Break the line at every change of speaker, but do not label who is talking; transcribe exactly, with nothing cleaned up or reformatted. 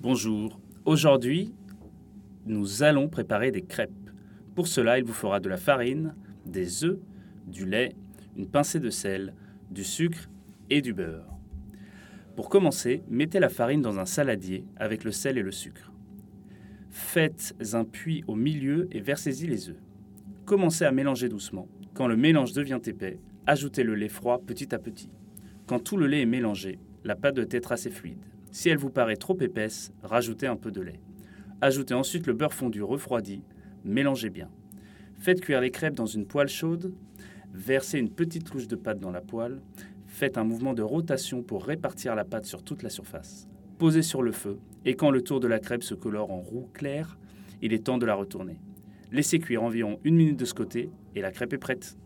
Bonjour, aujourd'hui nous allons préparer des crêpes. Pour cela il vous faudra de la farine, des œufs, du lait, une pincée de sel, du sucre et du beurre. Pour commencer, mettez la farine dans un saladier avec le sel et le sucre. Faites un puits au milieu et versez-y les œufs. Commencez à mélanger doucement. Quand le mélange devient épais, ajoutez le lait froid petit à petit. Quand tout le lait est mélangé, la pâte doit être assez fluide. Si elle vous paraît trop épaisse, rajoutez un peu de lait. Ajoutez ensuite le beurre fondu refroidi, mélangez bien. Faites cuire les crêpes dans une poêle chaude, versez une petite louche de pâte dans la poêle, faites un mouvement de rotation pour répartir la pâte sur toute la surface. Posez sur le feu et quand le tour de la crêpe se colore en roux clair, il est temps de la retourner. Laissez cuire environ une minute de ce côté et la crêpe est prête.